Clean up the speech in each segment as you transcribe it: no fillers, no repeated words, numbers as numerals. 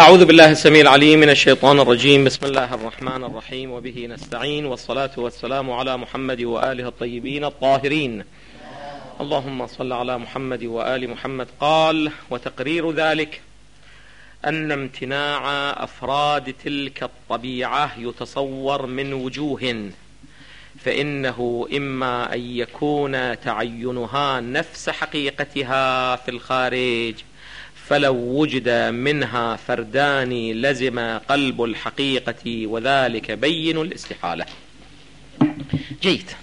أعوذ بالله السميع العليم من الشيطان الرجيم. بسم الله الرحمن الرحيم، وبه نستعين، والصلاة والسلام على محمد وآله الطيبين الطاهرين. اللهم صل على محمد وآل محمد. قال: وتقرير ذلك أن امتناع أفراد تلك الطبيعة يتصور من وجوه، فإنه إما أن يكون تعينها نفس حقيقتها في الخارج، فلو وجد منها فردان لزم قلب الحقيقة، وذلك بين الاستحالة. جيد.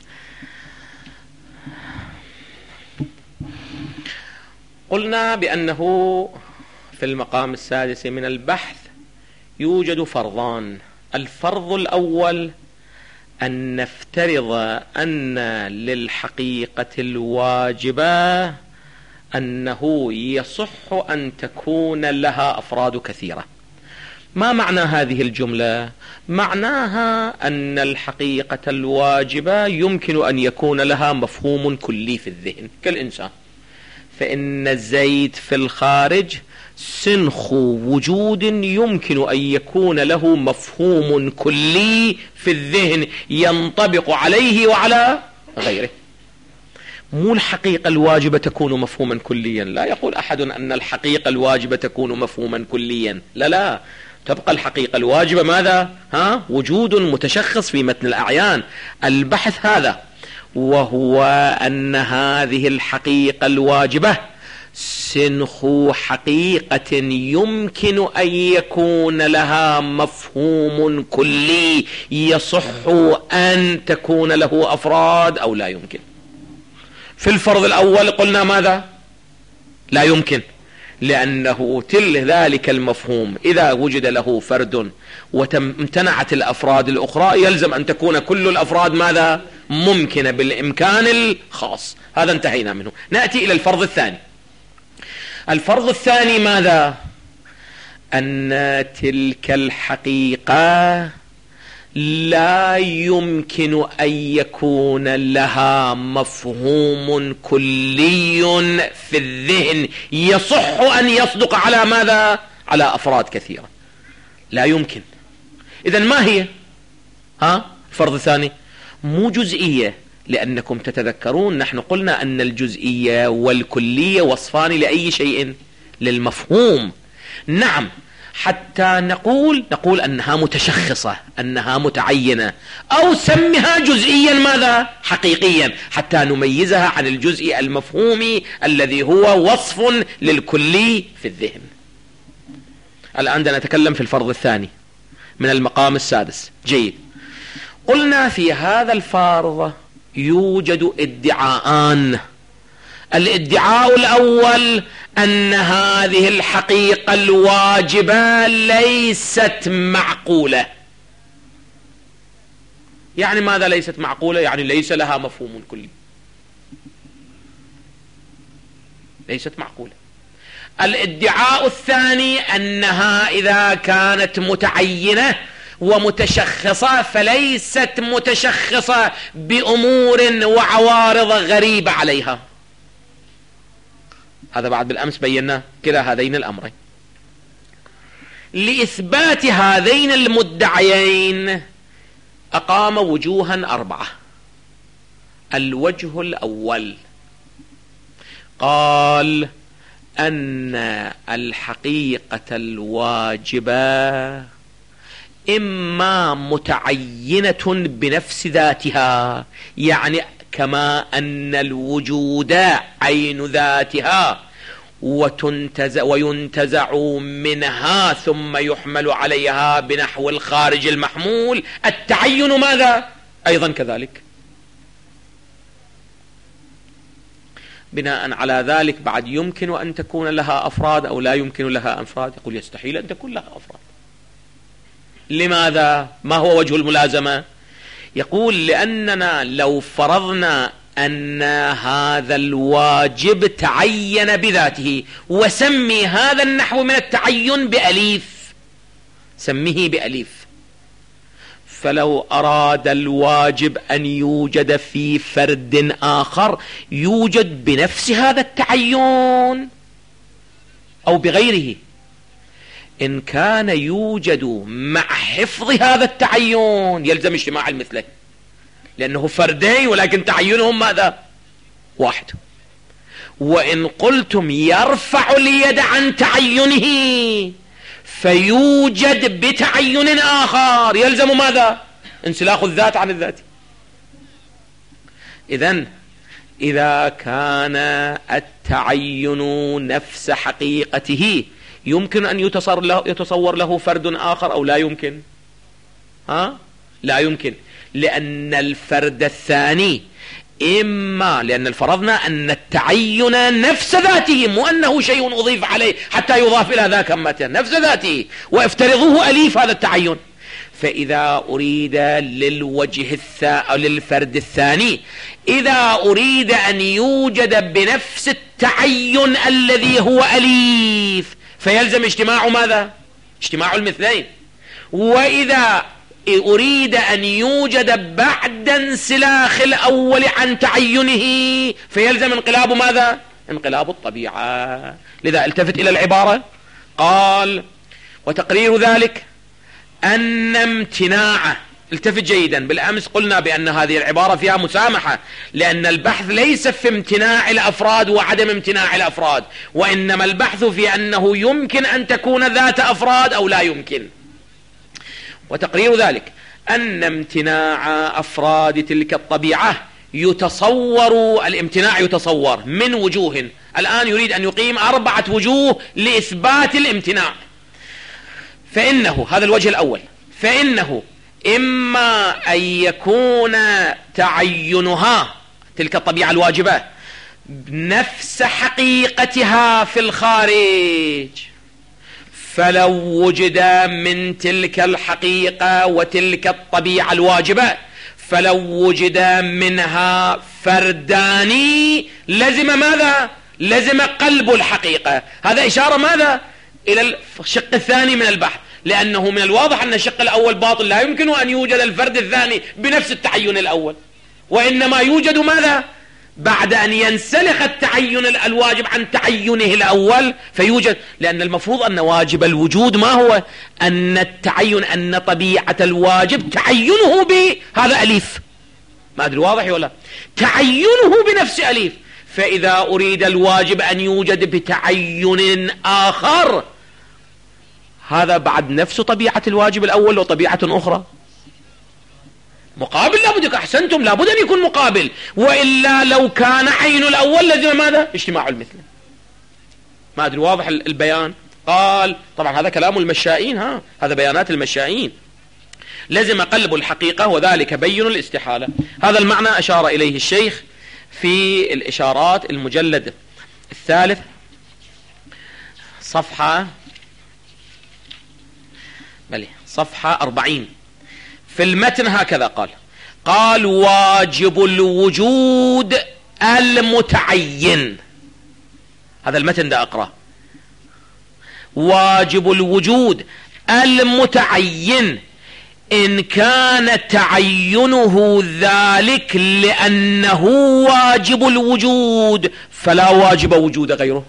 قلنا بأنه في المقام السادس من البحث يوجد فرضان. الفرض الأول أن نفترض أن للحقيقة الواجبة أنه يصح أن تكون لها أفراد كثيرة. ما معنى هذه الجملة؟ معناها أن الحقيقة الواجبة يمكن أن يكون لها مفهوم كلي في الذهن كالإنسان، فإن الزيت في الخارج سنخ وجود يمكن أن يكون له مفهوم كلي في الذهن ينطبق عليه وعلى غيره. مو الحقيقة الواجبة تكون مفهوما كليا. لا يقول أحد أن الحقيقة الواجبة تكون مفهوما كليا. لا، تبقى الحقيقة الواجبة ماذا؟ وجود متشخص في متن الأعيان. البحث هذا، وهو أن هذه الحقيقة الواجبة سنخ حقيقة يمكن أن يكون لها مفهوم كلي يصح أن تكون له أفراد أو لا يمكن. في الفرض الأول قلنا ماذا؟ لا يمكن، لأنه ذلك المفهوم إذا وجد له فرد وامتنعت الأفراد الأخرى يلزم أن تكون كل الأفراد ماذا؟ ممكنة بالإمكان الخاص. هذا انتهينا منه. نأتي إلى الفرض الثاني. الفرض الثاني ماذا؟ أن تلك الحقيقة لا يمكن أن يكون لها مفهوم كلي في الذهن يصح أن يصدق على ماذا؟ على أفراد كثيرة. لا يمكن. إذن ما هي؟ الفرض الثاني مو جزئية، لأنكم تتذكرون نحن قلنا أن الجزئية والكلية وصفان لأي شيء؟ للمفهوم. نعم، حتى نقول أنها متشخصة، أنها متعينة، أو سمها جزئيا ماذا؟ حقيقيا، حتى نميزها عن الجزء المفهومي الذي هو وصف للكلي في الذهن. الآن نتكلم في الفرض الثاني من المقام السادس. جيد. قلنا في هذا الفرض يوجد ادعاءان. الادعاء الأول أن هذه الحقيقة الواجبة ليست معقولة. يعني ماذا ليست معقولة؟ يعني ليس لها مفهوم كلي، ليست معقولة. الادعاء الثاني أنها إذا كانت متعينة ومتشخصة فليست متشخصة بأمور وعوارض غريبة عليها. هذا بعد بالأمس بينا كلا هذين الأمرين. لإثبات هذين المدعيين أقام وجوها 4. الوجه الأول قال أن الحقيقة الواجبة إما متعينة بنفس ذاتها، يعني كما أن الوجود عين ذاتها وينتزع منها ثم يحمل عليها بنحو الخارج المحمول، التعين ماذا؟ أيضا كذلك. بناء على ذلك بعد يمكن أن تكون لها أفراد أو لا يمكن لها أفراد؟ يقول يستحيل أن تكون لها أفراد. لماذا؟ ما هو وجه الملازمة؟ يقول لأننا لو فرضنا أن هذا الواجب تعين بذاته، وسمي هذا النحو من التعين بأليف، سميه بأليف، فلو أراد الواجب أن يوجد في فرد آخر يوجد بنفس هذا التعين أو بغيره، إن كان يوجد مع حفظ هذا التعين يلزم اجتماع المثلين، لأنه فردين ولكن تعينهم ماذا؟ واحد. وإن قلتم يرفع اليد عن تعينه فيوجد بتعين آخر يلزم ماذا؟ انسلاخ الذات عن الذات. إذن إذا كان التعين نفس حقيقته يمكن أن يتصور له فرد آخر أو لا يمكن؟ لا يمكن، لأن الفرد الثاني إما لأن فرضنا أن التعين نفس ذاته، مو أنه شيء أضيف عليه حتى يضاف إلى ذاك نفس ذاته، وافترضوه أليف هذا التعين. فإذا أريد للوجه أو للفرد الثاني إذا أريد أن يوجد بنفس التعين الذي هو أليف فيلزم اجتماع ماذا؟ اجتماع المثلين. وإذا أريد أن يوجد بعد انسلاخ الأول عن تعينه فيلزم انقلاب ماذا؟ انقلاب الطبيعة. لذا التفت إلى العبارة، قال وتقرير ذلك أن امتناع، التفت جيدا، بالأمس قلنا بأن هذه العبارة فيها مسامحة، لأن البحث ليس في امتناع الأفراد وعدم امتناع الأفراد، وإنما البحث في أنه يمكن أن تكون ذات أفراد أو لا يمكن. وتقرير ذلك أن امتناع أفراد تلك الطبيعة يتصور، الامتناع يتصور من وجوه. الآن يريد أن يقيم 4 وجوه لإثبات الامتناع. فإنه هذا الوجه الأول، فإنه إما أن يكون تعينها تلك الطبيعة الواجبة نفس حقيقتها في الخارج، فلو وجد من تلك الحقيقة وتلك الطبيعة الواجبة فلو وجد منها فردان لزم ماذا؟ لزم قلب الحقيقة. هذا إشارة ماذا؟ إلى الشق الثاني من البحث، لأنه من الواضح أن الشق الأول باطل، لا يمكن أن يوجد الفرد الثاني بنفس التعين الأول، وإنما يوجد ماذا؟ بعد أن ينسلخ التعين الواجب عن تعينه الأول فيوجد، لأن المفروض أن واجب الوجود ما هو؟ أن التعين، أن طبيعة الواجب تعينه بهذا أليف، ما أدري واضح ولا؟ تعينه بنفس أليف. فإذا أريد الواجب أن يوجد بتعين آخر هذا بعد نفس طبيعة الواجب الأول وطبيعة أخرى، مقابل لابد، أحسنتم، لابد أن يكون مقابل، وإلا لو كان عين الأول لازم ماذا؟ اجتماع المثل. ما أدري واضح البيان؟ قال طبعا هذا كلام المشائين، هذا بيانات المشائين. لازم قلب الحقيقة وذلك بين الاستحالة. هذا المعنى أشار إليه الشيخ في الإشارات المجلد 3 صفحة 40 في المتن هكذا قال واجب الوجود المتعين. هذا المتن ده أقرأ. واجب الوجود المتعين إن كان تعينه ذلك لأنه واجب الوجود فلا واجب وجود غيره.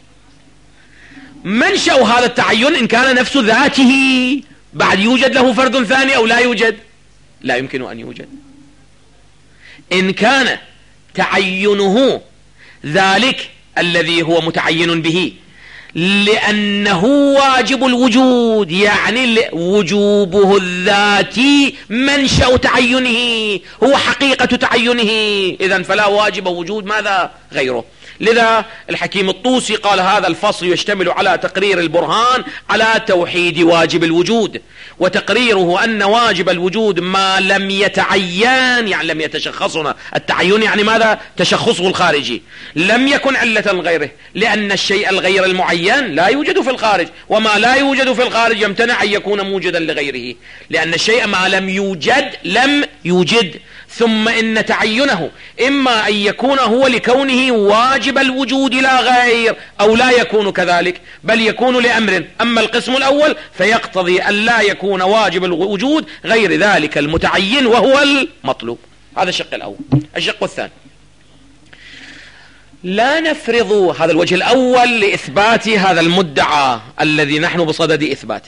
منشأ هذا التعين إن كان نفس ذاته بعد يوجد له فرد ثاني أو لا يوجد؟ لا يمكن أن يوجد. إن كان تعينه ذلك الذي هو متعين به لأنه واجب الوجود، يعني وجوبه الذاتي منشأ تعينه، هو حقيقة تعينه، إذن فلا واجب وجود ماذا؟ غيره. لذا الحكيم الطوسي قال هذا الفصل يشتمل على تقرير البرهان على توحيد واجب الوجود، وتقريره أن واجب الوجود ما لم يتعين، يعني لم يتشخصنا، التعين يعني ماذا؟ تشخصه الخارجي، لم يكن علة غيره، لأن الشيء الغير المعين لا يوجد في الخارج، وما لا يوجد في الخارج يمتنع أن يكون موجدا لغيره، لأن الشيء ما لم يوجد لم يوجد. ثم إن تعينه إما أن يكون هو لكونه واجب الوجود لا غير، أو لا يكون كذلك بل يكون لأمر. أما القسم الأول فيقتضي أن لا يكون واجب الوجود غير ذلك المتعين وهو المطلوب. هذا الشق الأول. الشق الثاني لا نفرض هذا الوجه الأول لإثبات هذا المدعى الذي نحن بصدد إثباته.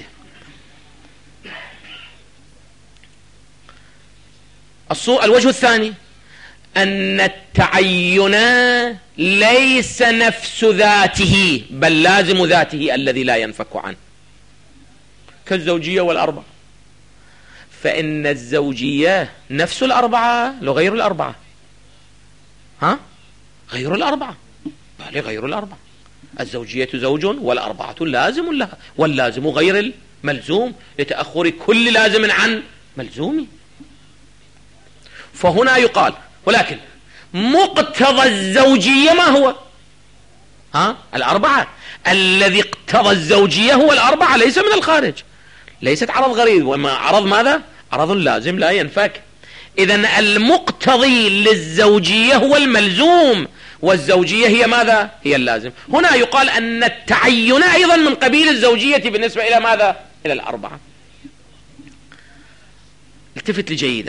الوجه الثاني أن التعين ليس نفس ذاته بل لازم ذاته الذي لا ينفك عنه، كالزوجية والأربعة. فإن الزوجية نفس الأربعة لو غير الأربعة، غير الأربعة، بل غير الأربعة. الزوجية زوج والأربعة لازم لها، واللازم غير الملزوم لتأخر كل لازم عن ملزومه. فهنا يقال ولكن مقتضى الزوجية ما هو؟ الأربعة. الذي اقتضى الزوجية هو الأربعة، ليس من الخارج، ليست عرض غريب، وما عرض ماذا؟ عرض لازم لا ينفك. إذن المقتضي للزوجية هو الملزوم، والزوجية هي ماذا؟ هي اللازم. هنا يقال أن التعين أيضا من قبيل الزوجية بالنسبة إلى ماذا؟ إلى الأربعة. التفت لي جيدا.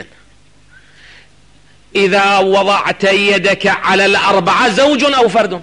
إذا وضعت يدك على الأربعة زوج أو فرد؟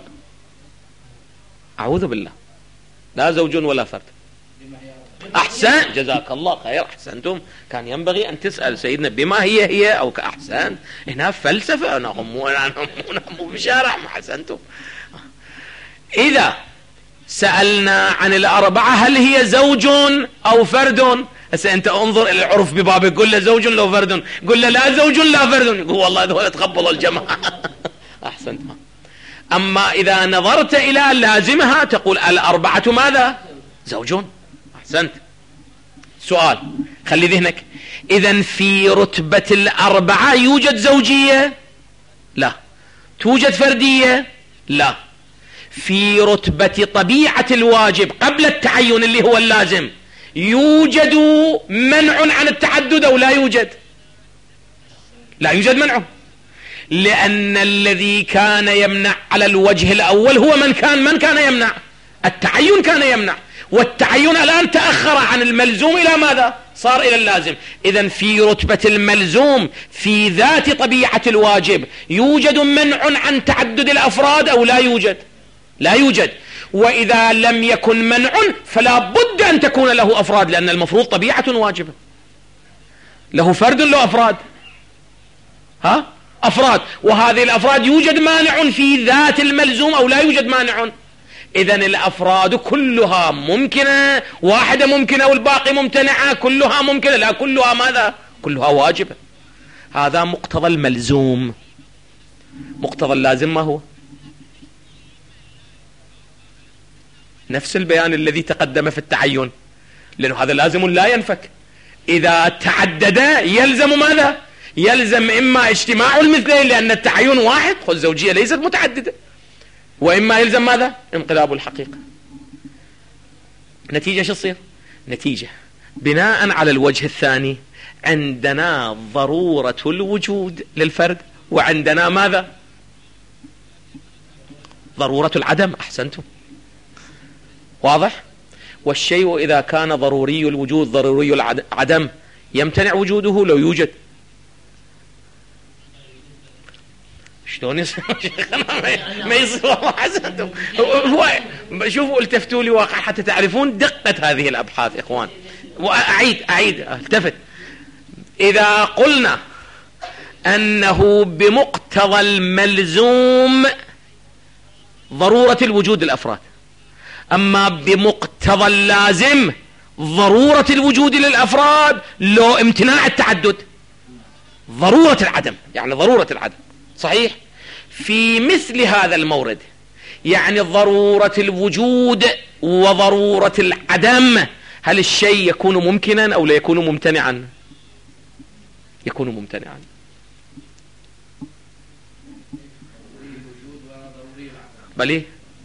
أعوذ بالله، لا زوج ولا فرد. أحسن، جزاك الله خير، أحسنتم. كان ينبغي أن تسأل سيدنا بما هي أو كأحسن. هنا فلسفة، نغمونا بشارع، ما أحسنتم. إذا سألنا عن الأربعة هل هي زوج أو فرد؟ هسه أنت انظر إلى العرف ببابك، قل له زوج لو فرد، قل له لا زوج لا فرد، يقول والله هذول تقبلوا الجماعة. أحسنت. أما إذا نظرت إلى لازمها تقول الأربعة ماذا؟ زوج. أحسنت. سؤال خلي ذهنك، إذن في رتبة الأربعة يوجد زوجية؟ لا. توجد فردية؟ لا. في رتبة طبيعة الواجب قبل التعين اللي هو اللازم يوجد منع عن التعدد أو لا يوجد؟ لا يوجد منع، لأن الذي كان يمنع على الوجه الأول هو من كان يمنع؟ التعين كان يمنع، والتعين الآن تأخر عن الملزوم إلى ماذا؟ صار إلى اللازم. إذن في رتبة الملزوم في ذات طبيعة الواجب يوجد منع عن تعدد الأفراد أو لا يوجد؟ لا يوجد. وإذا لم يكن منع فلا بد أن تكون له أفراد، لأن المفروض طبيعة واجبة. له فرد له أفراد، أفراد، وهذه الأفراد يوجد مانع في ذات الملزوم أو لا يوجد مانع؟ إذن الأفراد كلها ممكنة، واحدة ممكنة والباقي ممتنعة، كلها ممكنة؟ لا، كلها ماذا؟ كلها واجبة. هذا مقتضى الملزوم. مقتضى اللازم ما هو؟ نفس البيان الذي تقدم في التعين، لأنه هذا لازم لا ينفك. إذا تعدد يلزم ماذا؟ يلزم إما اجتماع المثلين لأن التعين واحد، والزوجية ليست متعددة، وإما يلزم ماذا؟ انقلاب الحقيقة. نتيجة شو تصير؟ نتيجة بناء على الوجه الثاني عندنا ضرورة الوجود للفرد، وعندنا ماذا؟ ضرورة العدم. أحسنتم، واضح؟ والشيء إذا كان ضروري الوجود ضروري العدم يمتنع وجوده لو يوجد. شلون يصير؟ ما يصير والله. حسنتم. هو شوفوا، التفتوا لي واقع حتى تعرفون دقة هذه الأبحاث إخوان. وأعيد التفت. إذا قلنا أنه بمقتضى الملزوم ضرورة الوجود الأفراد، أما بمقتضى اللازم ضرورة الوجود للأفراد لو امتناع التعدد، ضرورة العدم، يعني ضرورة العدم. صحيح؟ في مثل هذا المورد يعني ضرورة الوجود وضرورة العدم، هل الشيء يكون ممكنا أو لا يكون ممتنعا؟ يكون ممتنعا. بلي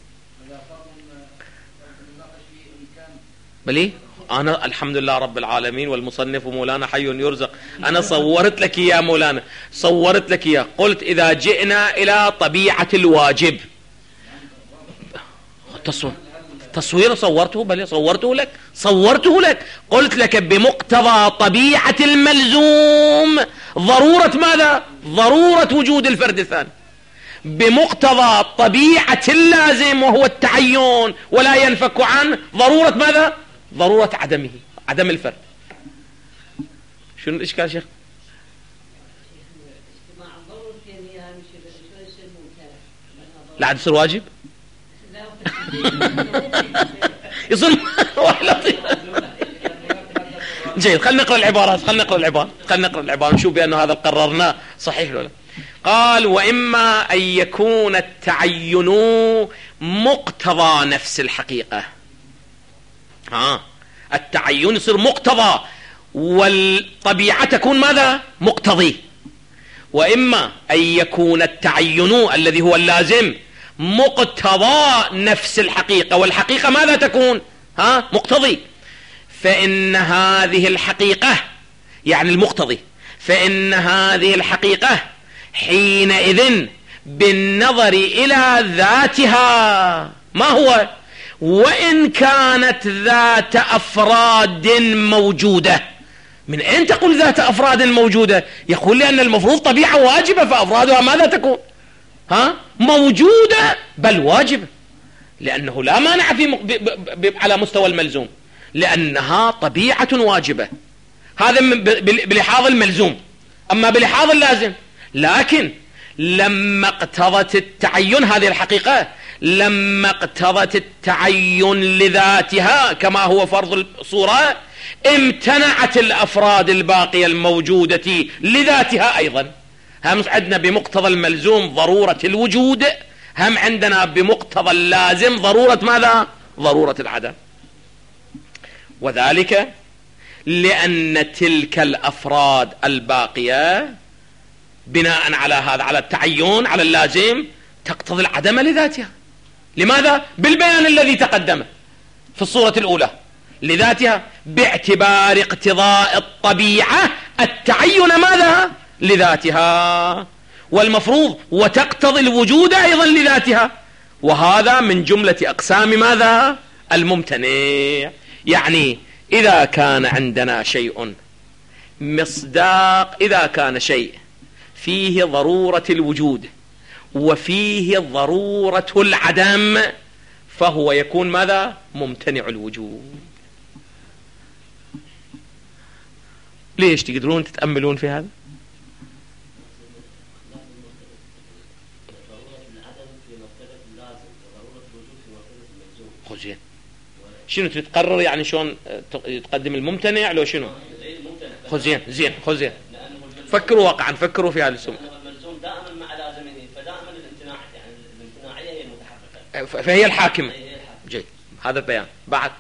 بلي أنا الحمد لله رب العالمين، والمصنف مولانا حي يرزق. أنا صورت لك يا مولانا، صورت لك يا، قلت إذا جئنا إلى طبيعة الواجب تصوير صورته، بل صورته لك قلت لك بمقتضى طبيعة الملزوم ضرورة ماذا؟ ضرورة وجود الفرد الثاني. بمقتضى طبيعة اللازم وهو التعين ولا ينفك عنه ضرورة ماذا؟ ضرورة عدمه، عدم الفرد. شنو الإشكال شيخ؟ لا عاد يصير واجب يصير لطيف. جيد، خلينا نقرأ العبارات، خلينا نقرأ العبارة نشوف بأنه هذا قررناه صحيح ولا لا. قال وإما أن يكون التعين مقتضى نفس الحقيقة. التعين يصير مقتضى والطبيعة تكون ماذا؟ مقتضي. وإما أن يكون التعين الذي هو اللازم مقتضى نفس الحقيقة، والحقيقة ماذا تكون؟ مقتضي. فإن هذه الحقيقة يعني المقتضي، فإن هذه الحقيقة حينئذ بالنظر إلى ذاتها ما هو؟ وإن كانت ذات أفراد موجودة. من أين تقول ذات أفراد موجودة؟ يقول لأن المفروض طبيعة واجبة فأفرادها ماذا تكون؟ موجودة بل واجبة، لأنه لا مانع على مستوى الملزوم، لأنها طبيعة واجبة. هذا بلحاظ الملزوم. أما بلحاظ اللازم، لكن لما اقتضت التعين هذه الحقيقة، لما اقتضت التعين لذاتها كما هو فرض الصورة، امتنعت الأفراد الباقية الموجودة لذاتها أيضا. هم عندنا بمقتضى الملزوم ضرورة الوجود، هم عندنا بمقتضى اللازم ضرورة ماذا؟ ضرورة العدم. وذلك لأن تلك الأفراد الباقية بناء على هذا، على التعين على اللازم، تقتضي العدم لذاتها. لماذا؟ بالبيان الذي تقدم في الصورة الأولى، لذاتها باعتبار اقتضاء الطبيعة التعين ماذا؟ لذاتها. والمفروض وتقتضي الوجود أيضا لذاتها، وهذا من جملة أقسام ماذا؟ الممتنع. يعني إذا كان عندنا شيء مصداق، إذا كان شيء فيه ضرورة الوجود وفيه ضرورة العدم، فهو يكون ماذا؟ ممتنع الوجود. ليش تقدرون تتأملون في هذا؟ زين، شنو تتقرر يعني شلون تقدم الممتنع لو شنو؟ زين زين زين، فكروا واقعا، فكروا في هذا السؤال. الملزوم دائما مع لازمه، فدائما الامتناع يعني الامتناعيه هي المتحركه، فهي الحاكمه. جيد، هذا البيان. بعد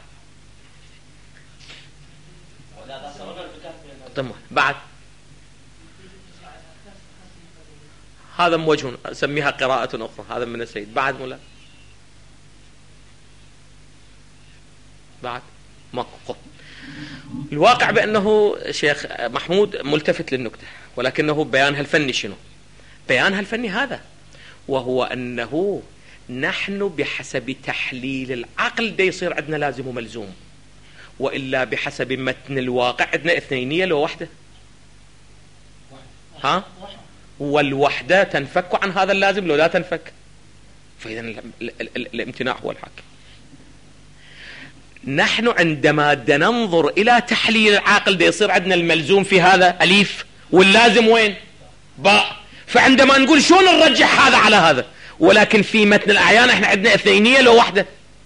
بعد هذا موجه اسميها قراءة أخرى، هذا من السيد. بعد مولا بعد ماكو. الواقع بأنه شيخ محمود ملتفت للنكتة، ولكنه بيانها الفني شنو؟ بيانها الفني هذا، وهو أنه نحن بحسب تحليل العقل دا يصير عندنا لازم وملزوم، وإلا بحسب متن الواقع عندنا اثنينية لو واحدة. والوحدة تنفك عن هذا اللازم لو لا تنفك، فإذا الامتناع هو الحاكم. نحن عندما ننظر إلى تحليل العاقل دا يصير عندنا الملزوم في هذا أليف، واللازم وين؟ باء. فعندما نقول شلون نرجح هذا على هذا، ولكن في متن الأعيان احنا عندنا اثنينية لو واحدة.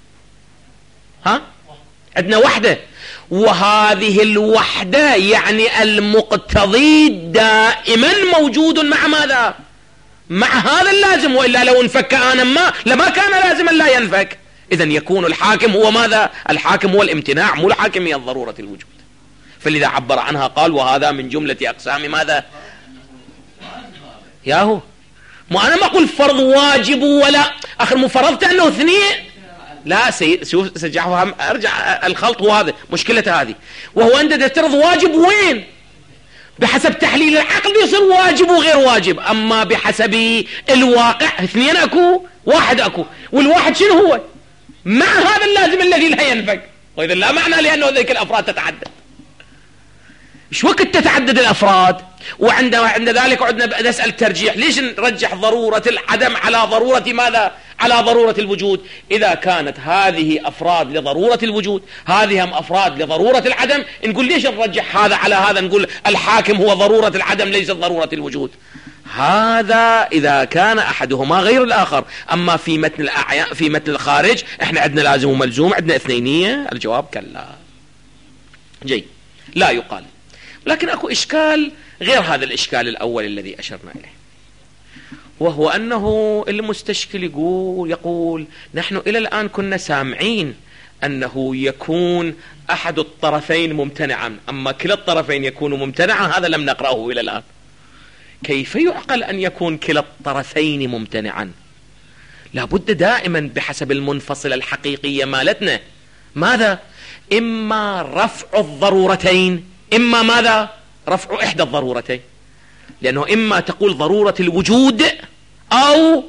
عندنا وحدة، وهذه الوحدة يعني المقتضي دائما موجود مع ماذا؟ مع هذا اللازم، وإلا لو انفك آنا ما لما كان لازما لا ينفك. إذن يكون الحاكم هو ماذا؟ الحاكم هو الامتناع، مو الحاكمية ضرورة الوجود. فلذا عبر عنها قال وهذا من جملة أقسام ماذا؟ ياهو، ما أنا ما أقول فرض واجب ولا آخر مفرضت أنه اثنين. لا شوف سجعه، أرجع الخلط، وهذا مشكلة هذه. وهو أنت تفترض واجب وين؟ بحسب تحليل العقل يصير واجب وغير واجب، أما بحسب الواقع اثنين أكو، واحد أكو، والواحد شنو هو؟ مع هذا اللازم الذي لا ينفك، وإذا لا معنى لأنه ذلك الأفراد تتعدد. ايش وقت تتعدد الافراد؟ وعند ذلك عدنا نسأل ترجيح، ليش نرجح ضرورة العدم على ضرورة ماذا؟ على ضرورة الوجود. إذا كانت هذه أفراد لضرورة الوجود، هذه هم أفراد لضرورة العدم، نقول ليش نرجح هذا على هذا؟ نقول الحاكم هو ضرورة العدم ليس ضرورة الوجود. هذا إذا كان أحدهما غير الآخر. أما في متن في متن الخارج احنا عندنا لازم وملزوم، عندنا اثنينية، الجواب كلا. جيد، لا يقال. لكن أكو إشكال غير هذا الإشكال الأول الذي أشرنا إليه، وهو أنه المستشكل يقول نحن إلى الآن كنا سامعين أنه يكون أحد الطرفين ممتنعا، أما كلا الطرفين يكون ممتنعا هذا لم نقرأه إلى الآن. كيف يعقل أن يكون كلا الطرفين ممتنعا؟ لابد دائما بحسب المنفصلة الحقيقية مالتنا ماذا؟ إما رفع الضرورتين، إما ماذا؟ رفع إحدى الضرورتين. لأنه إما تقول ضرورة الوجود أو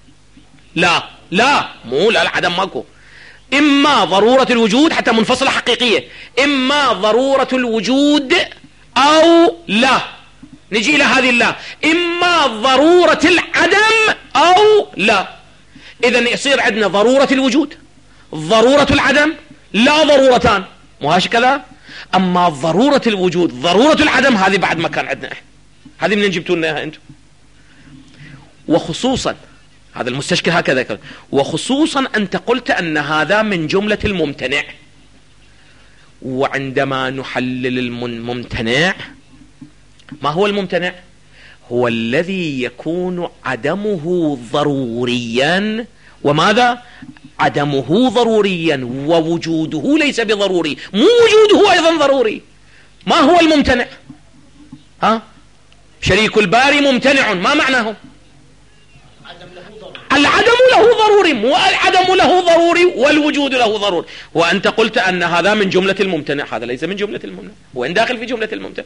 لا مو لا، العدم ماكو. إما ضرورة الوجود حتى منفصلة حقيقية، إما ضرورة الوجود أو لا. نجي إلى هذه الله، إما ضرورة العدم أو لا. إذن يصير عندنا ضرورة الوجود، ضرورة العدم، لا ضرورتان، مو هكذا؟ أما ضرورة الوجود ضرورة العدم هذه بعد ما كان عندنا إحنا، هذه من جبتوا لنا إياها أنتم. وخصوصا هذا المستشكل هكذا، وخصوصا أنت قلت أن هذا من جملة الممتنع. وعندما نحلل الممتنع، ما هو الممتنع؟ هو الذي يكون عدمه ضروريا، وماذا؟ عدمه ضروريا ووجوده ليس بضروري، مو وجوده أيضا ضروري. ما هو الممتنع؟ شريك الباري ممتنع، ما معناه؟ العدم له ضروري، مو العدم له ضروري والوجود له ضروري. وأنت قلت أن هذا من جملة الممتنع، هذا ليس من جملة الممتنع، وإن داخل في جملة الممتنع.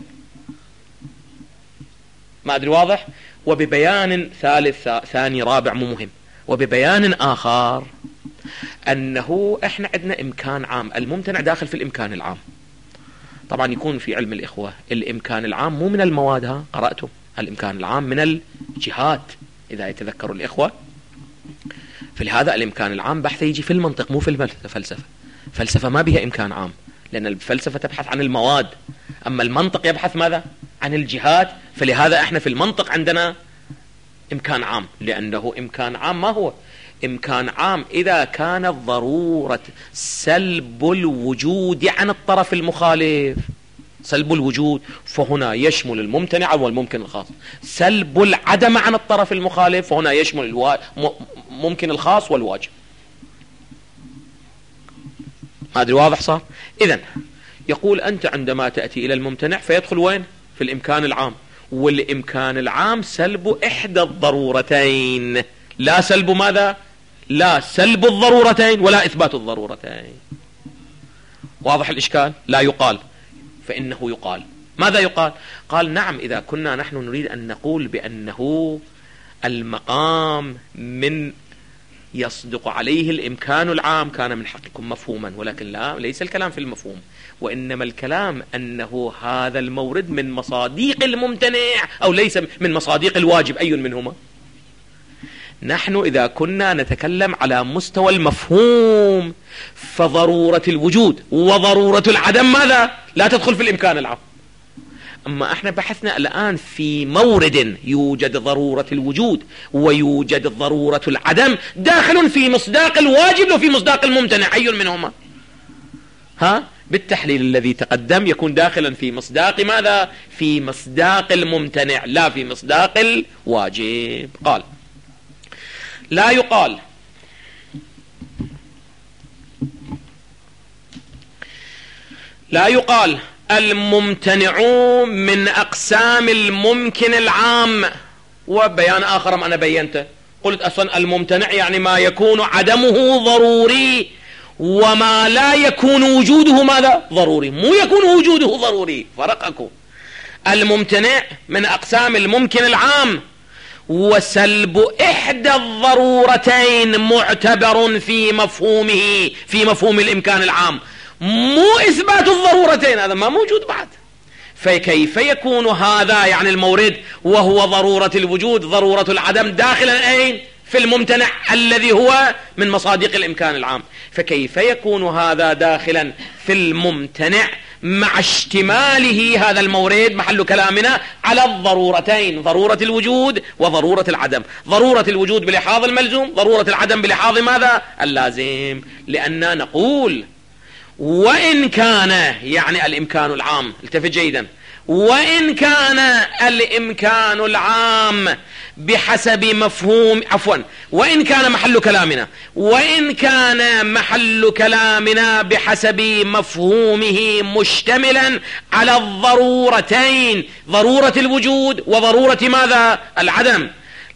ما أدري واضح؟ وببيان ثالث ثاني رابع مو مهم، وببيان آخر أنه إحنا عندنا إمكان عام، الممتنع داخل في الإمكان العام. طبعا يكون في علم الإخوة الإمكان العام مو من المواد، قرأتم الإمكان العام من الجهات إذا يتذكروا الإخوة. فلهذا الإمكان العام بحثه يجي في المنطق مو في الفلسفة. فلسفة ما بها إمكان عام، لأن الفلسفة تبحث عن المواد، أما المنطق يبحث ماذا؟ عن الجهات. فلهذا احنا في المنطق عندنا إمكان عام، لأنه إمكان عام ما هو؟ إمكان عام إذا كانت ضرورة سلب الوجود عن الطرف المخالف، سلب الوجود فهنا يشمل الممتنع والممكن الخاص. سلب العدم عن الطرف المخالف فهنا يشمل ممكن الخاص والواجب. ما أدري واضح صار؟ إذن يقول أنت عندما تأتي إلى الممتنع فيدخل وين؟ في الإمكان العام، والإمكان العام سلب إحدى الضرورتين، لا سلب ماذا؟ لا سلب الضرورتين ولا إثبات الضرورتين. واضح الإشكال؟ لا يقال، فإنه يقال. ماذا يقال؟ قال نعم، إذا كنا نحن نريد أن نقول بأنه المقام من يصدق عليه الإمكان العام كان من حقكم مفهوما، ولكن لا، ليس الكلام في المفهوم، وإنما الكلام أنه هذا المورد من مصاديق الممتنع أو ليس من مصاديق الواجب، أي منهما؟ نحن إذا كنا نتكلم على مستوى المفهوم فضرورة الوجود وضرورة العدم ماذا؟ لا تدخل في الإمكان العام. أما احنا بحثنا الآن في مورد يوجد ضرورة الوجود ويوجد ضرورة العدم داخل في مصداق الواجب وفي مصداق الممتنع، أي منهما؟ بالتحليل الذي تقدم يكون داخلا في مصداق ماذا؟ في مصداق الممتنع لا في مصداق الواجب. قال لا يقال الممتنع من أقسام الممكن العام. وبيان آخر ما أنا بينته، قلت أصلا الممتنع يعني ما يكون عدمه ضروري وما لا يكون وجوده ماذا؟ ضروري، مو يكون وجوده ضروري، فرقكم. الممتنع من أقسام الممكن العام، وسلب إحدى الضرورتين معتبر في مفهومه، في مفهوم الإمكان العام، مو إثبات الضرورتين، هذا ما موجود بعد. فكيف يكون هذا يعني المورد وهو ضرورة الوجود ضرورة العدم داخلا أين؟ في الممتنع الذي هو من مصادق الإمكان العام. فكيف يكون هذا داخلا في الممتنع مع اشتماله هذا المورد محل كلامنا على الضرورتين، ضرورة الوجود وضرورة العدم، ضرورة الوجود بلحاظ الملزوم، ضرورة العدم بلحاظ ماذا؟ اللازم. لأننا نقول وإن كان يعني الإمكان العام، التفت جيدا، وإن كان الإمكان العام بحسب مفهوم وإن كان محل كلامنا، وإن كان محل كلامنا بحسب مفهومه مشتملا على الضرورتين، ضرورة الوجود وضرورة ماذا؟ العدم،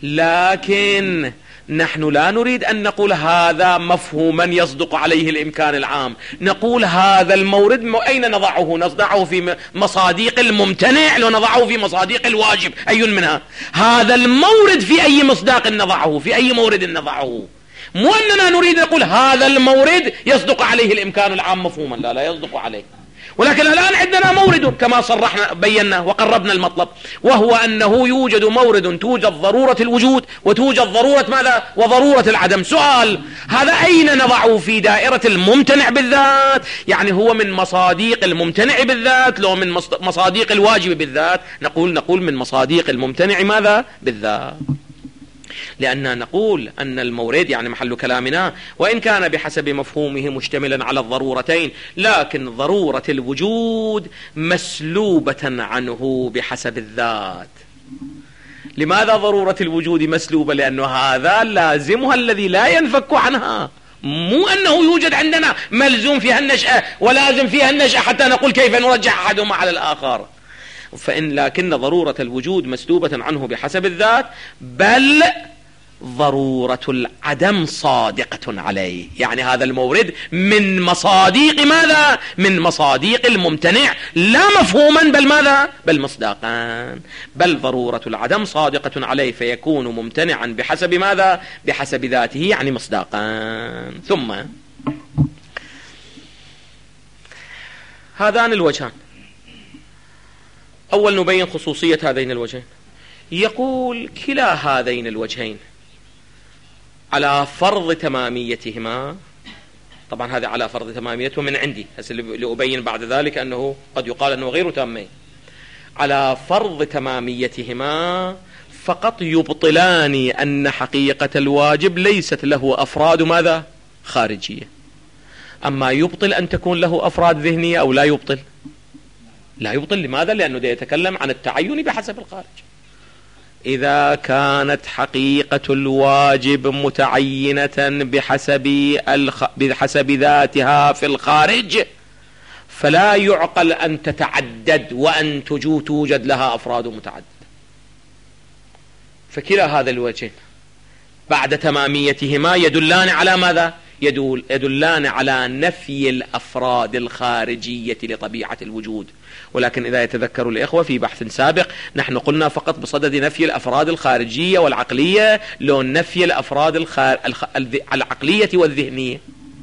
لكن نحن لا نريد أن نقول هذا مفهوما يصدق عليه الإمكان العام، نقول هذا المورد أين نضعه؟ نضعه في مصادق الممتنع لو نضعه في مصادق الواجب، أي منها؟ هذا المورد في أي مصداق نضعه؟ في أي مورد نضعه؟ مو أننا نريد نقول هذا المورد يصدق عليه الإمكان العام مفهوما، لا يصدق عليه. ولكن الآن عندنا مورد كما صرحنا بينا وقربنا المطلب، وهو أنه يوجد مورد توجد ضرورة الوجود وتوجد ضرورة ماذا؟ وضرورة العدم. سؤال، هذا أين نضعه؟ في دائرة الممتنع بالذات؟ يعني هو من مصادق الممتنع بالذات لو من مصادق الواجب بالذات؟ نقول من مصادق الممتنع ماذا؟ بالذات. لأننا نقول أن المورد يعني محل كلامنا وإن كان بحسب مفهومه مشتملا على الضرورتين، لكن ضرورة الوجود مسلوبة عنه بحسب الذات. لماذا ضرورة الوجود مسلوبة؟ لأنه هذا لازمها الذي لا ينفك عنها، مو أنه يوجد عندنا ملزوم فيها النشأة ولازم فيها النشأة حتى نقول كيف نرجع أحدهما على الآخر. لكن ضرورة الوجود مسلوبة عنه بحسب الذات، بل ضرورة العدم صادقة عليه. يعني هذا المورد من مصادق ماذا؟ من مصادق الممتنع، لا مفهوما بل ماذا؟ بل مصداقا. بل ضرورة العدم صادقة عليه فيكون ممتنعا بحسب ماذا؟ بحسب ذاته، يعني مصداقا. ثم هذان الوجهان، أول نبين خصوصية هذين الوجهين. يقول كلا هذين الوجهين على فرض تماميتهما، طبعا هذا على فرض تماميته من عندي، لأبين بعد ذلك أنه قد يقال أنه غير تامين. على فرض تماميتهما فقط يبطلان أن حقيقة الواجب ليست له أفراد ماذا؟ خارجية. أما يبطل أن تكون له أفراد ذهنية أو لا يبطل؟ لا يبطل. لماذا؟ لأنه ده يتكلم عن التعين بحسب الخارج. إذا كانت حقيقة الواجب متعينة بحسب ذاتها في الخارج فلا يعقل أن تتعدد وأن توجد لها أفراد متعددة. فكلا هذا الوجه بعد تماميتهما يدلان على ماذا؟ يدلان على نفي الأفراد الخارجية لطبيعة الوجود. ولكن إذا يتذكروا الإخوة في بحث سابق نحن قلنا فقط بصدد نفي الأفراد الخارجية والعقلية، لو نفي الأفراد العقلية والذهنية.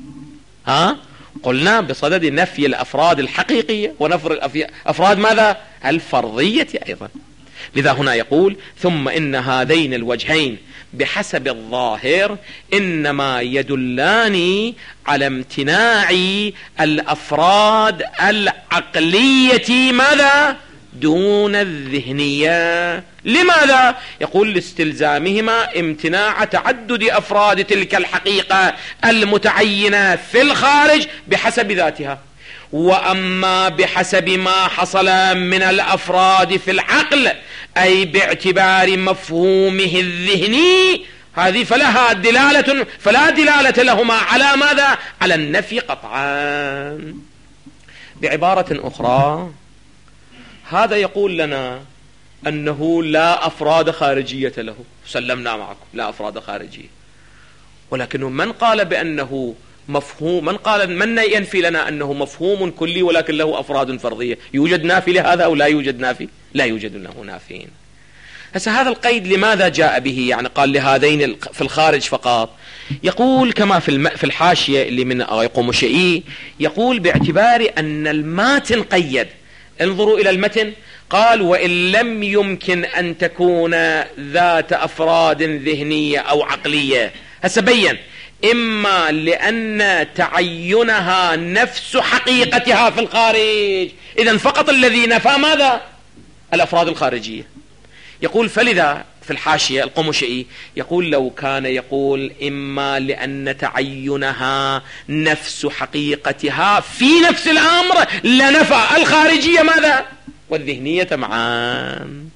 قلنا بصدد نفي الأفراد الحقيقية ونفر الأفراد ماذا؟ الفرضية أيضا. لذا هنا يقول ثم إن هذين الوجهين بحسب الظاهر إنما يدلان على امتناع الأفراد العقلية ماذا؟ دون الذهنية. لماذا؟ يقول لاستلزامهما امتناع تعدد أفراد تلك الحقيقة المتعينة في الخارج بحسب ذاتها. وأما بحسب ما حصل من الأفراد في العقل أي باعتبار مفهومه الذهني، هذه فلا دلالة لهما على ماذا؟ على النفي قطعا. بعبارة أخرى هذا يقول لنا أنه لا أفراد خارجية له، سلمنا معكم لا أفراد خارجية. ولكنه من قال بأنه مفهوم، من ينفي لنا أنه مفهوم كلي ولكن له أفراد فرضية؟ يوجد نافي لهذا أو لا يوجد نافي؟ لا يوجد له نافين. هسه هذا القيد لماذا جاء به؟ يعني قال لهذين في الخارج فقط. يقول كما في الحاشية اللي من يقوم شيء، يقول باعتبار أن الماتن قيد انظروا إلى المتن. قال وإن لم يمكن أن تكون ذات أفراد ذهنية أو عقلية. هسه بين إما لأن تعينها نفس حقيقتها في الخارج، إذن فقط الذي نفى ماذا؟ الأفراد الخارجية. يقول فلذا في الحاشية القمشئي يقول لو كان يقول إما لأن تعينها نفس حقيقتها في نفس الأمر لنفى الخارجية ماذا؟ والذهنية معا.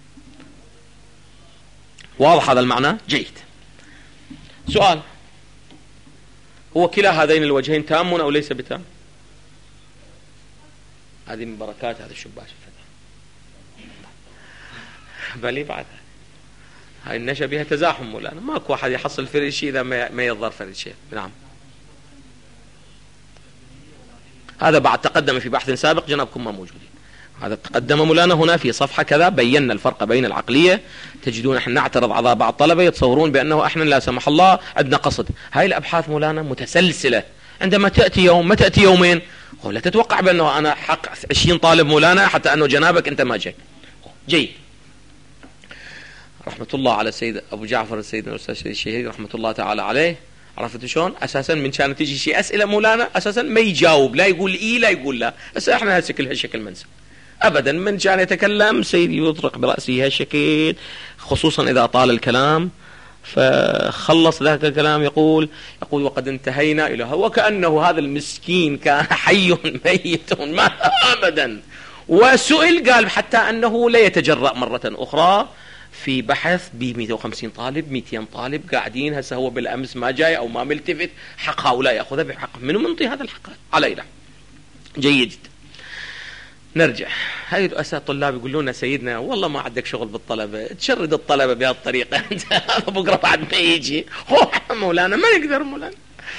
واضح هذا المعنى؟ جيد. سؤال: هو كلا هذين الوجهين تام أو ليس بتام؟ هذه من بركات هذا الشباش بلي بعد هاي النشأ بها تزاحم مولانا، ماكو واحد يحصل فرد شيء إذا ما يظهر فرد شيء. نعم، هذا بعد تقدم في بحث سابق جنابكم ما موجودين. هذا تقدم مولانا هنا في صفحة كذا، بينا الفرق بين العقلية. تجدون احنا نعترض على بعض الطلبة يتصورون بأنه احنا لا سمح الله عندنا قصد. هاي الأبحاث مولانا متسلسلة، عندما تأتي يوم ما تأتي يومين ولا تتوقع بأنه أنا حق 20 طالب مولانا حتى أنه جنابك أنت ما جاي. جيد. رحمة الله على السيد أبو جعفر السيد الأستاذ الشهيري رحمة الله تعالى عليه. عرفت شلون؟ أساسا من كانت تجي شيء أسئلة مولانا أساسا ما يجاوب، لا يقول إيه لا يقول لا. بس احنا هالشكل منسى أبدا. من كان يتكلم سيد يطرق برأسه هالشكل، خصوصا إذا طال الكلام. فخلص ذاك الكلام يقول وقد انتهينا إلى وكأنه هذا المسكين كان حي ميت ما أبدا. وسئل قال حتى أنه لا يتجرأ مرة أخرى في بحث ب 150 طالب 200 طالب قاعدين. هسه هو بالأمس ما جاي أو ما ملتفت، حق هؤلاء يأخذها بحق. منو منطي هذا الحق علينا؟ جيد. نرجع. هاي رؤساء الطلاب يقولون لنا سيدنا والله ما عندك شغل بالطلبة، تشرد الطلبة بهالطريقة انت بكرة بعد ما يجي مولانا ما نقدر مولانا.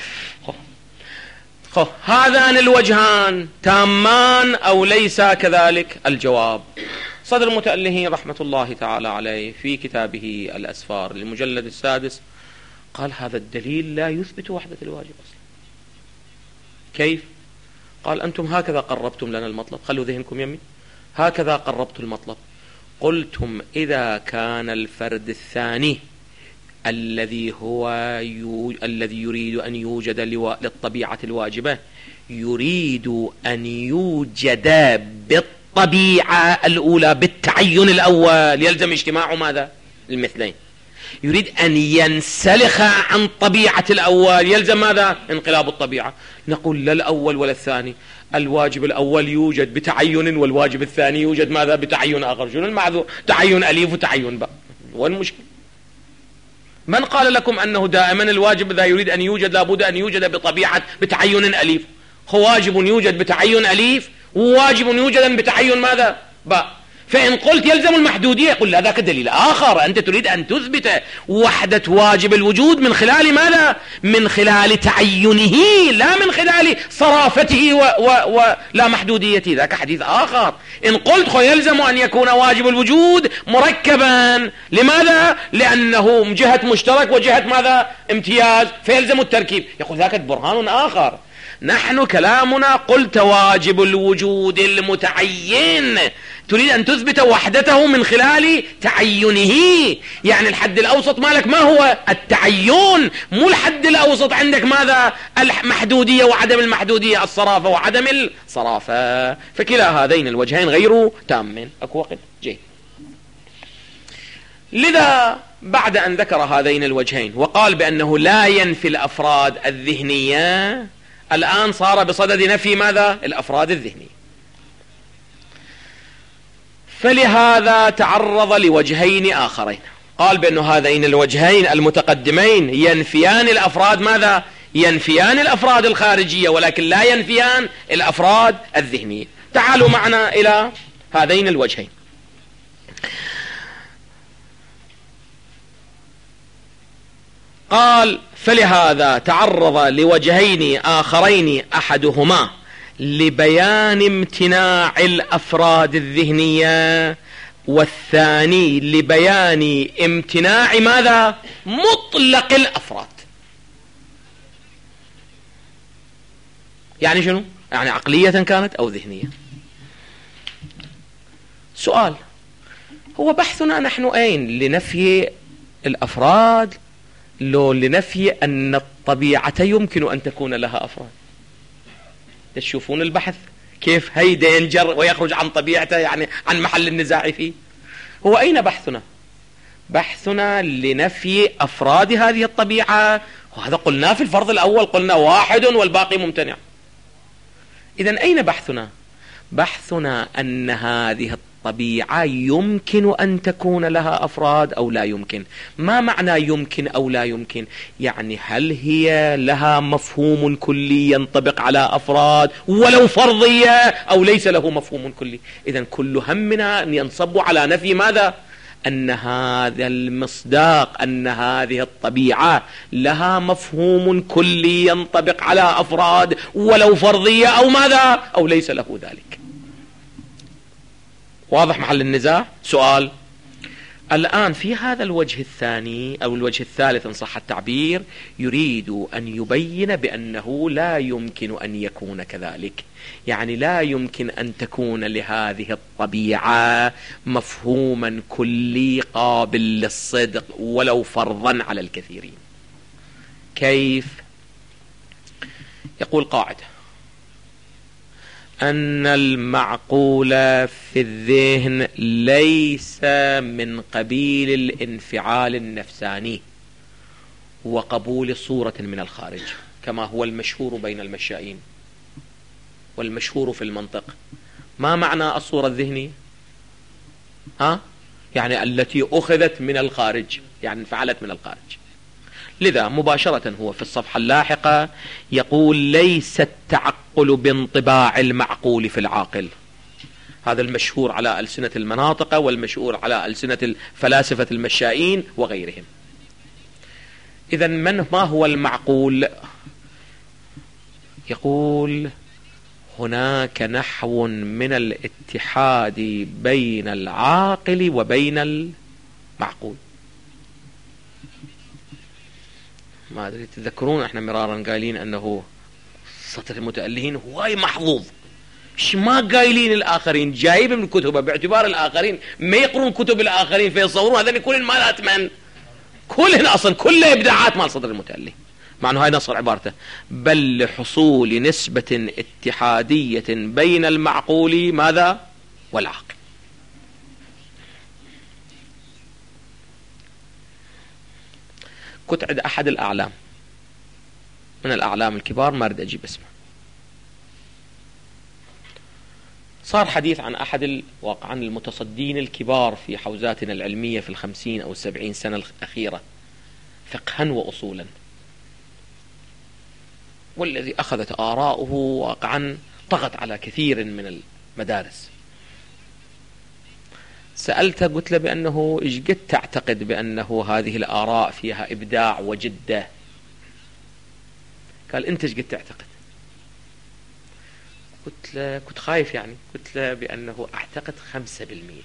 هذان الوجهان تامان أو ليس كذلك؟ الجواب: صدر المتألهين رحمة الله تعالى عليه في كتابه الأسفار المجلد السادس قال هذا الدليل لا يثبت وحدة الواجب أصلا. كيف؟ قال أنتم هكذا قربتم لنا المطلب، خلوا ذهنكم يمي، هكذا قربت المطلب. قلتم إذا كان الفرد الثاني الذي يريد أن يوجد للطبيعة الواجبة يريد أن يوجد بالطبيعة الأولى بالتعين الأول، يلزم اجتماع ماذا؟ المثلين. يريد أن ينسلخ عن طبيعة الأول، يلزم ماذا؟ انقلاب الطبيعة. نقول لا الأول ولا الثاني، الواجب الأول يوجد بتعين والواجب الثاني يوجد ماذا؟ بتعين آخر. شنو المعذور؟ تعين أليف وتعين باء. والمشكلة من قال لكم أنه دائما الواجب إذا يريد أن يوجد لابد أن يوجد بطبيعة بتعين أليف؟ هو واجب يوجد بتعين أليف وواجب يوجد بتعين ماذا؟ باء. فإن قلت يلزم المحدودية يقول لا ذاك دليل آخر. أنت تريد أن تثبت وحدة واجب الوجود من خلال ماذا؟ من خلال تعينه لا من خلال صرافته ولا محدوديته، ذاك حديث آخر. إن قلت يلزم أن يكون واجب الوجود مركبا، لماذا؟ لأنه جهة مشترك وجهة ماذا؟ امتياز، فيلزم التركيب. يقول ذاك برهان آخر. نحن كلامنا قلت واجب الوجود المتعين تريد أن تثبت وحدته من خلال تعينه، يعني الحد الأوسط مالك ما هو؟ التعين، مو الحد الأوسط عندك ماذا؟ المحدودية وعدم المحدودية، الصرافة وعدم الصرافة. فكلا هذين الوجهين غير تامين. أكو وقت جيد. لذا بعد أن ذكر هذين الوجهين وقال بأنه لا ينفي الأفراد الذهنية، الآن صار بصدد نفي ماذا؟ الأفراد الذهنية. فلهذا تعرض لوجهين آخرين. قال بأن هذين الوجهين المتقدمين ينفيان الأفراد ماذا؟ ينفيان الأفراد الخارجية ولكن لا ينفيان الأفراد الذهنية. تعالوا معنا إلى هذين الوجهين. قال فلهذا تعرض لوجهين آخرين، أحدهما لبيان امتناع الأفراد الذهنية والثاني لبيان امتناع ماذا؟ مطلق الأفراد. يعني شنو؟ يعني عقلية كانت أو ذهنية. سؤال: هو بحثنا نحن أين؟ لنفي الأفراد لو لنفي أن الطبيعة يمكن أن تكون لها أفراد؟ تشوفون البحث كيف هيدا ينجر ويخرج عن طبيعته، يعني عن محل النزاع فيه. هو أين بحثنا؟ بحثنا لنفي أفراد هذه الطبيعة، وهذا قلنا في الفرض الأول، قلنا واحد والباقي ممتنع. إذن أين بحثنا؟ بحثنا أن هذه الطبيعة يمكن أن تكون لها أفراد أو لا يمكن. ما معنى يمكن أو لا يمكن؟ يعني هل هي لها مفهوم كلي ينطبق على أفراد ولو فرضية، أو ليس له مفهوم كلي؟ إذن كل همنا أن ينصب على نفي ماذا؟ أن هذا المصداق، أن هذه الطبيعة لها مفهوم كلي ينطبق على أفراد ولو فرضية أو ماذا؟ أو ليس له ذلك. واضح محل النزاع؟ سؤال: الآن في هذا الوجه الثاني أو الوجه الثالث إن صح التعبير، يريد أن يبين بأنه لا يمكن أن يكون كذلك، يعني لا يمكن أن تكون لهذه الطبيعة مفهوما كلي قابل للصدق ولو فرضا على الكثيرين. كيف؟ يقول قاعدة: أن المعقول في الذهن ليس من قبيل الانفعال النفساني وقبول صورة من الخارج، كما هو المشهور بين المشائين والمشهور في المنطق. ما معنى الصورة الذهنية؟ يعني التي أخذت من الخارج، يعني انفعلت من الخارج. لذا مباشرة هو في الصفحة اللاحقة يقول: ليس التعقل بانطباع المعقول في العاقل. هذا المشهور على ألسنة المناطق والمشهور على ألسنة الفلاسفة المشائين وغيرهم. إذن ما هو المعقول؟ يقول: هناك نحو من الاتحاد بين العاقل وبين المعقول. ما أدري تذكرون احنا مرارا قايلين أنه سطر المتألهين هواي محظوظ، ما قايلين الآخرين، جايب من كتبه باعتبار الآخرين ما يقرون كتب الآخرين فيصورون هذين كل مالات من كلهن أصلا كل إبداعات مال سطر المتأله. مع أنه هاي نصر عبارته: بل لحصول نسبة اتحادية بين المعقول ماذا والعاقل. كنت عند أحد الأعلام من الأعلام الكبار، ما أريد أجيب اسمه، صار حديث عن أحد واقعا المتصدين الكبار في حوزاتنا العلمية في 50 أو 70 سنة الأخيرة فقها وأصولا، والذي أخذت آراؤه واقعا طغت على كثير من المدارس. سألته قلت له بأنه إيش قد تعتقد بأنه هذه الآراء فيها إبداع وجدة؟ قال: أنت إيش قد تعتقد؟ قلت له كنت خايف، يعني قلت له بأنه أعتقد 5%.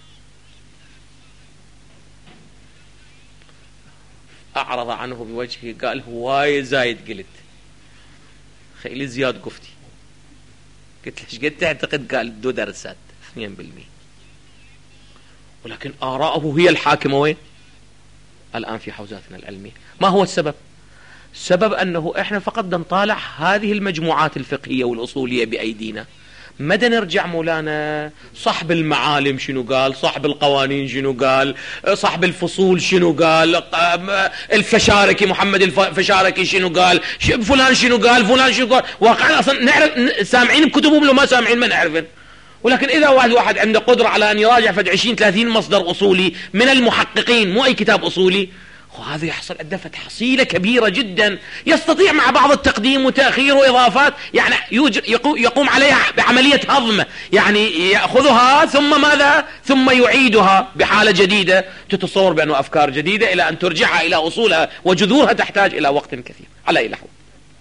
أعرض عنه بوجهه قال: هواي زايد. قلت خيلي زياد قفتي. قلت له إيش قد تعتقد؟ قال: 2 درسات 2%. ولكن آراءه هي الحاكمة وين؟ الآن في حوزاتنا العلمية. ما هو السبب؟ السبب أنه إحنا فقط نطالع هذه المجموعات الفقهية والأصولية بأيدينا، مدى نرجع مولانا صاحب المعالم شنو قال، صاحب القوانين شنو قال، صاحب الفصول شنو قال، الفشاركي محمد الفشاركي شنو قال، فلان شنو قال، فلان شنو قال. واقعا أصلا نعرف سامعين بكتبهم لو ما سامعين ما نعرفن. ولكن إذا واحد عنده قدرة على أن يراجع فد 20-30 مصدر أصولي من المحققين، مو أي كتاب أصولي، وهذا يحصل عنده حصيلة كبيرة جدا، يستطيع مع بعض التقديم وتأخير وإضافات يعني يقوم عليها بعملية هضم، يعني يأخذها ثم ماذا؟ ثم يعيدها بحالة جديدة، تتصور بأنه أفكار جديدة إلى أن ترجعها إلى أصولها وجذورها تحتاج إلى وقت كثير. على أي نحو،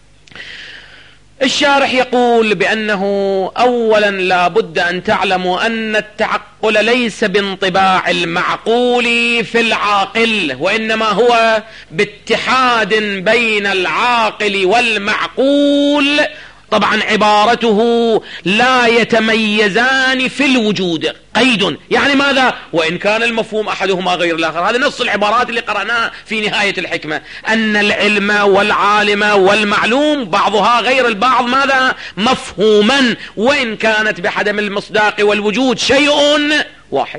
الشارح يقول بأنه أولا لا بد أن تعلموا أن التعقل ليس بانطباع المعقول في العاقل، وإنما هو باتحاد بين العاقل والمعقول طبعا عبارته لا يتميزان في الوجود قيد، يعني ماذا؟ وإن كان المفهوم أحدهما غير الآخر. هذا نص العبارات اللي قرأناها في نهاية الحكمة، أن العلم والعالم والمعلوم بعضها غير البعض ماذا؟ مفهوما، وإن كانت بعدم المصداق والوجود شيء واحد.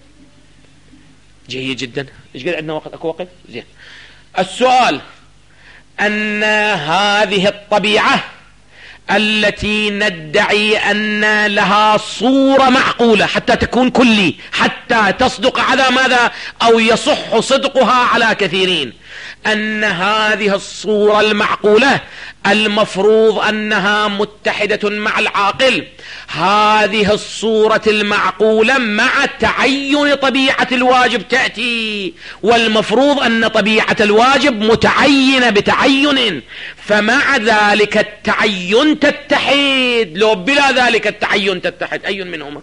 جيد جدا. ايش قد عندنا وقت؟ اكو وقت؟ زين. السؤال أن هذه الطبيعة التي ندعي أن لها صورة معقولة حتى تكون كلي، حتى تصدق على ماذا؟ أو يصح صدقها على كثيرين، أن هذه الصورة المعقولة المفروض أنها متحدة مع العاقل. هذه الصورة المعقولة مع تعين طبيعة الواجب تأتي، والمفروض أن طبيعة الواجب متعينة بتعين، فمع ذلك التعين تتحد. لو بلا ذلك التعين تتحد أي منهما؟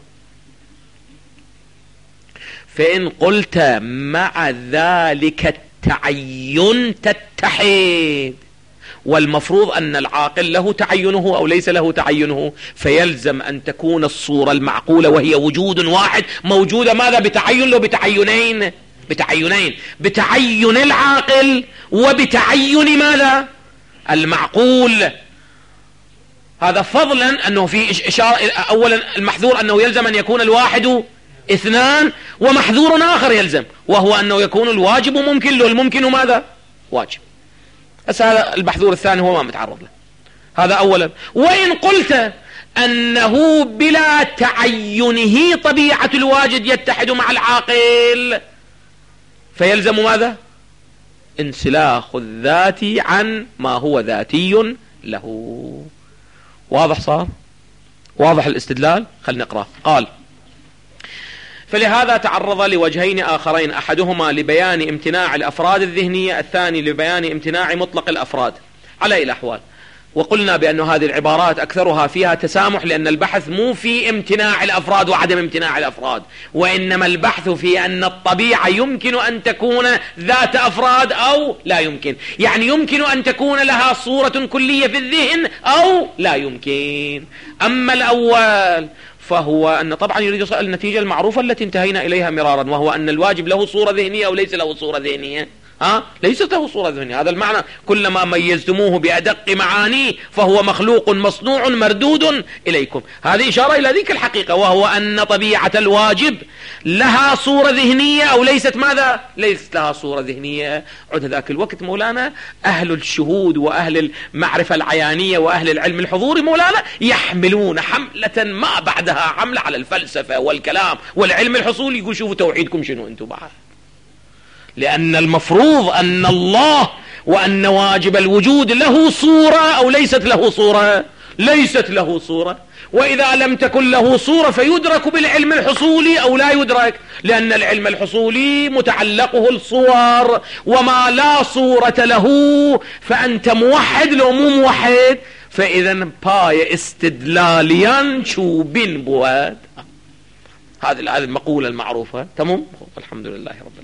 فإن قلت مع ذلك التعين تتحد، والمفروض أن العاقل له تعينه أو ليس له تعينه، فيلزم أن تكون الصورة المعقولة وهي وجود واحد موجودة ماذا؟ بتعين. لو بتعينين، بتعين العاقل وبتعين ماذا؟ المعقول. هذا فضلا أنه في إشارة. أولا المحذور أنه يلزم أن يكون الواحد اثنان، ومحذور آخر يلزم وهو أنه يكون الواجب ممكن له، الممكن ماذا؟ واجب. بس هذا المحذور الثاني هو ما متعرض له. هذا أولا. وإن قلت أنه بلا تعينه طبيعة الواجد يتحد مع العاقل، فيلزم ماذا؟ انسلاخ الذات عن ما هو ذاتي له. واضح صار؟ واضح الاستدلال؟ خلنا نقرأ. قال: فلهذا تعرض لوجهين آخرين، أحدهما لبيان امتناع الأفراد الذهنية، الثاني لبيان امتناع مطلق الأفراد على أي الأحوال. وقلنا بأن هذه العبارات أكثرها فيها تسامح، لأن البحث مو في امتناع الأفراد وعدم امتناع الأفراد، وإنما البحث في أن الطبيعة يمكن أن تكون ذات أفراد أو لا يمكن. يعني يمكن أن تكون لها صورة كلية في الذهن أو لا يمكن. أما الأول فهو أن طبعا يريد يصل النتيجة المعروفة التي انتهينا إليها مرارا، وهو أن الواجب له صورة ذهنية أو ليس له صورة ذهنية. ليست له صورة ذهنية. هذا المعنى. كلما ميزتموه بأدق معانيه فهو مخلوق مصنوع مردود إليكم. هذه إشارة إلى ذيك الحقيقة، وهو أن طبيعة الواجب لها صورة ذهنية أو ليست ماذا؟ ليست لها صورة ذهنية. عند ذاك الوقت مولانا أهل الشهود وأهل المعرفة العيانية وأهل العلم الحضوري مولانا يحملون حملة ما بعدها حملة على الفلسفة والكلام والعلم الحصولي. يقول شوفوا توحيدكم شنو أنتم بعد، لأن المفروض أن الله وأن واجب الوجود له صورة أو ليست له صورة؟ ليست له صورة. وإذا لم تكن له صورة فيدرك بالعلم الحصولي أو لا يدرك، لأن العلم الحصولي متعلقه الصور، وما لا صورة له فأنت موحد لو مو موحد. فإذا باي استدلاليا شو بين بواد. هذه المقولة المعروفة. تمام. الحمد لله رب العالمين.